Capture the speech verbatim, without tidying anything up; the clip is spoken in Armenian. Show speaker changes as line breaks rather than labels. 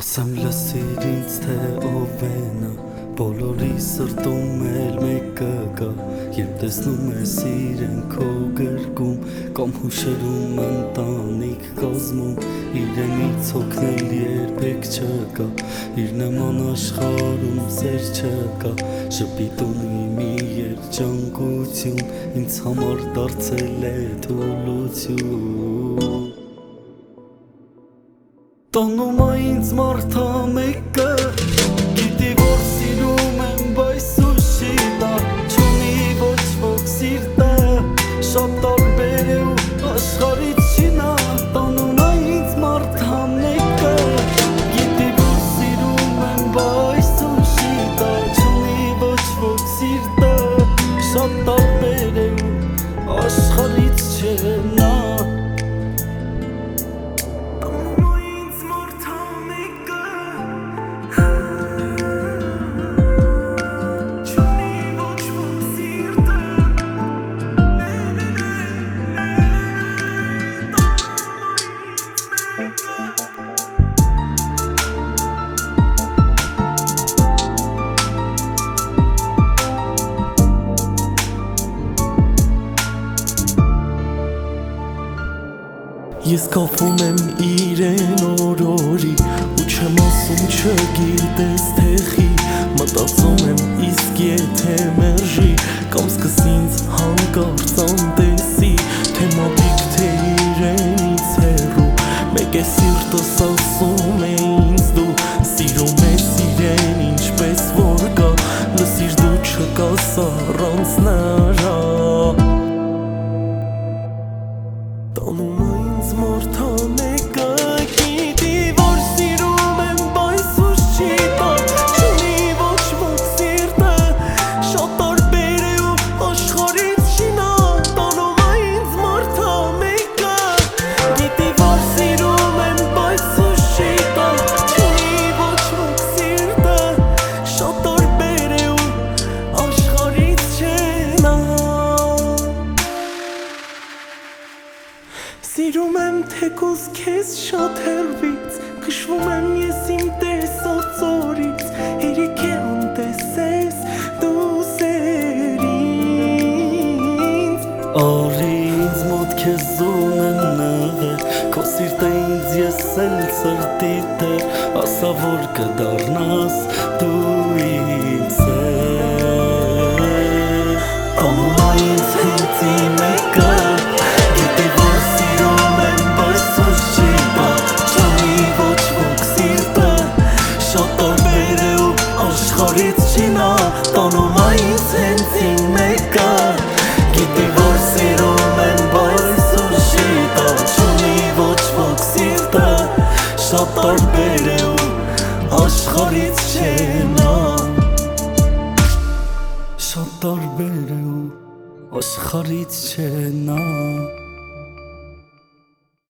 Ասեմ լսիր ինձ թե ով է նա, բոլորի սրտում էլ մեկը կա, երբ տեսնում ես իրեն քո գրկում, կամ հուշերում ընտանիք կազմում, իրենից օգնել երբեք չկա, իր նման աշխարհում սեր չկա, շպիտում մի երջանկություն, ինձ համար դարձել է թուլություն։ Տոնում է ինձ մարդա մեկը, գիտի որ սիրում եմ, բայց ուշի տա, չունի ոչ ոք սիրտը, շատ տարբեր է ու աշխարհից չի նա։ Տոնում է ինձ մարդա մեկը, գիտի որ սիրում եմ, բայց ուշի տա, չունի ոչ ոք սիրտը, շատ տարբեր է ու աշխարհից չէ նա։
Ես կապվում եմ իրեն օր-օրի ու չեմ ասում չգիտես թեխի, մտածում եմ իսկ եթե մերժի կամ սկսի ինձ հանկարծ անտեսի, թե մոտիկ թե իրենից հեռու, մեկ է սիրտս ասում է ինձ դու սիրում ես իրեն ինչպես որ կա, լսիր դու չկաս առանց նրա։ Տանում է ինձ մարդա մեկը, գիտի որ սիրում եմ, բայց ուշ չի տա, չունի ոչ ոք սիրտը, շատ տարբեր է ու աշխարհից չի նա։ Տանում է ինձ մարդա մեկը, գիտի որ սիրում եմ, բայց ուշ չի տա, չունի ոչ ոք սիրտը, շատ տարբեր է ու աշխարհից չէ նա։ Սիրում եմ թեկուզ քեզ շատ հեռվից, քշվում եմ ես իմ տեսած օրից, հերիք է անտեսես դու սեր ինձ։
Արի ինձ մոտ քեզ ունեմ նեղեր, քո սիրտը ինձ ես էլ սրտի տեր, ասա որ կդառնաս դու ինձ սեր։ Տոնում է ինձ հենց իմ մեկը, գիտի որ սիրում եմ, բայց ուշ չի տա, չունի ոչ ոք սիրտը, շատ տարբեր է ու աշխարհից չի նա։ Տոնում է ինձ հենց իմ մեկը, գիտի որ սիրում եմ, բայց ուշ չի տա, չունի ոչ ոք սիրտը, շատ տարբեր է ու աշխարհից չէ նա։ Շատ տարբեր է ու աշխարհից չէ նա։